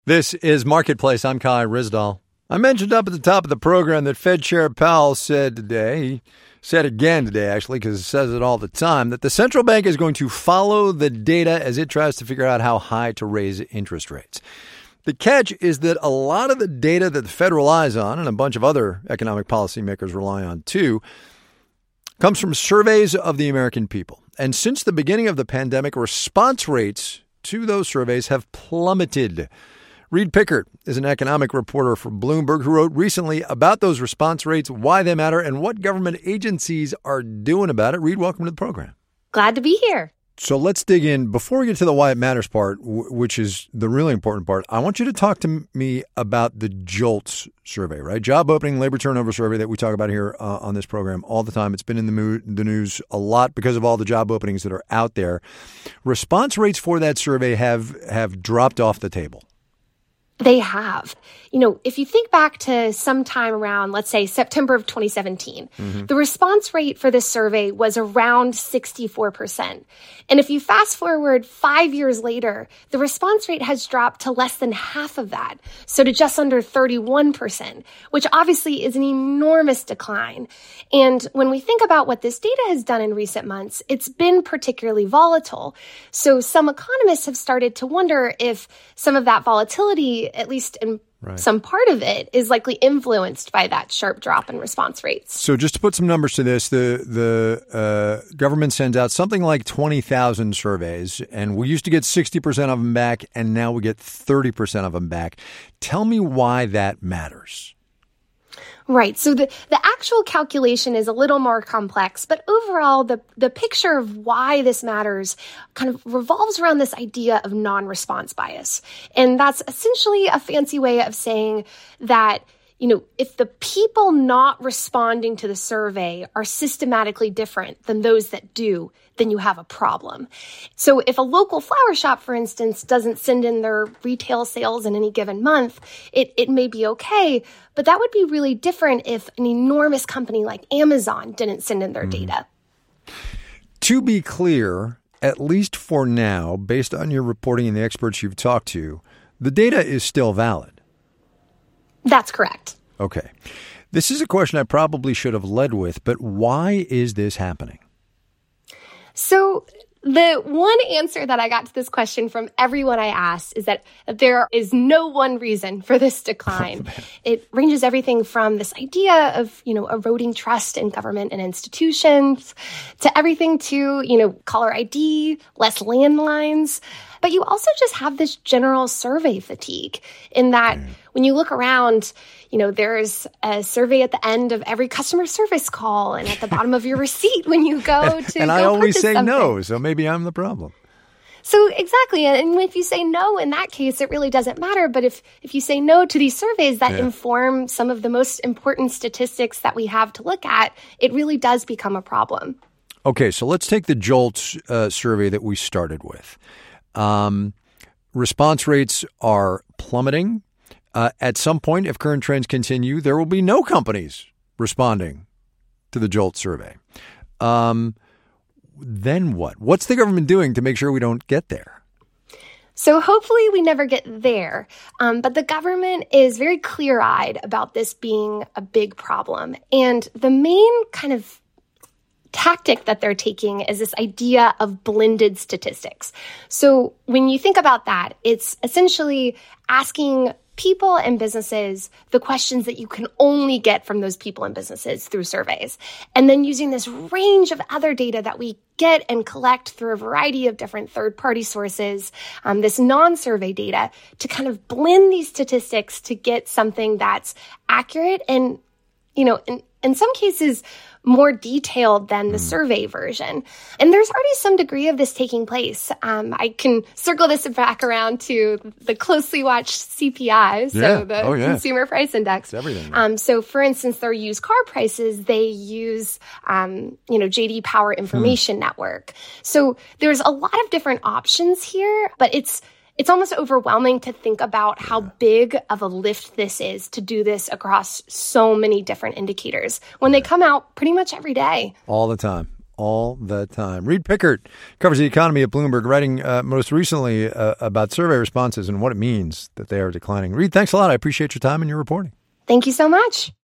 This is Marketplace. I'm Kai Ryssdal. I mentioned up at the top of the program that Fed Chair Powell said today, he said again today actually, because it says it all the time, that the central bank is going to follow the data as it tries to figure out how high to raise interest rates. The catch is that a lot of the data that the Fed relies on, and a bunch of other economic policymakers rely on too, comes from surveys of the American people. And since the beginning of the pandemic, response rates to those surveys have plummeted. Reed Pickert is an economic reporter for Bloomberg who wrote recently about those response rates, why they matter, and what government agencies are doing about it. Reed, welcome to the program. Glad to be here. So let's dig in. Before we get to the why it matters part, which is the really important part, I want you to talk to me about the JOLTS survey, right? Job opening, labor turnover survey that we talk about here on this program all the time. It's been in the news a lot because of all the job openings that are out there. Response rates for that survey have dropped off the table. They have. You know, if you think back to sometime around, let's say, September of 2017, the response rate for this survey was around 64%. And if you fast forward 5 years later, the response rate has dropped to less than half of that, so to just under 31%, which obviously is an enormous decline. And when we think about what this data has done in recent months, it's been particularly volatile. So some economists have started to wonder if some of that volatility, at least in some part of it, is likely influenced by that sharp drop in response rates. So just to put some numbers to this, the government sends out something like 20,000 surveys, and we used to get 60% of them back, and now we get 30% of them back. Tell me why that matters. Right. So the actual calculation is a little more complex, but overall, the picture of why this matters kind of revolves around this idea of non-response bias. And that's essentially a fancy way of saying that, you know, if the people not responding to the survey are systematically different than those that do, then you have a problem. So if a local flower shop, for instance, doesn't send in their retail sales in any given month, it may be okay, but that would be really different if an enormous company like Amazon didn't send in their data. To be clear, at least for now, based on your reporting and the experts you've talked to, the data is still valid. That's correct. Okay. This is a question I probably should have led with, but why is this happening? So the one answer that I got to this question from everyone I asked is that there is no one reason for this decline. It ranges everything from this idea of, you know, eroding trust in government and institutions to everything to, you know, caller ID, less landlines. But you also just have this general survey fatigue in that when you look around, you know, there's a survey at the end of every customer service call and at the bottom of your receipt when you go to and I always say no, so maybe I'm the problem. So exactly. And if you say no in that case, it really doesn't matter. But if you say no to these surveys that inform some of the most important statistics that we have to look at, it really does become a problem. Okay, so let's take the JOLTS survey that we started with. Response rates are plummeting. At some point, if current trends continue, there will be no companies responding to the JOLTS survey. Then what? What's the government doing to make sure we don't get there? So hopefully we never get there. But the government is very clear-eyed about this being a big problem. And the main kind of tactic that they're taking is this idea of blended statistics. So when you think about that, it's essentially asking people and businesses the questions that you can only get from those people and businesses through surveys, and then using this range of other data that we get and collect through a variety of different third-party sources, this non-survey data, to kind of blend these statistics to get something that's accurate and, you know, in some cases, more detailed than the survey version. And there's already some degree of this taking place. I can circle this back around to the closely watched CPI, so the Consumer Price Index. It's everything. So, for instance, their used car prices, they use, JD Power Information Network. So there's a lot of different options here, but it's almost overwhelming to think about how big of a lift this is to do this across so many different indicators when they come out pretty much every day. All the time. all the time. Reed Pickert covers the economy at Bloomberg, writing most recently about survey responses and what it means that they are declining. Reed, thanks a lot. I appreciate your time and your reporting. Thank you so much.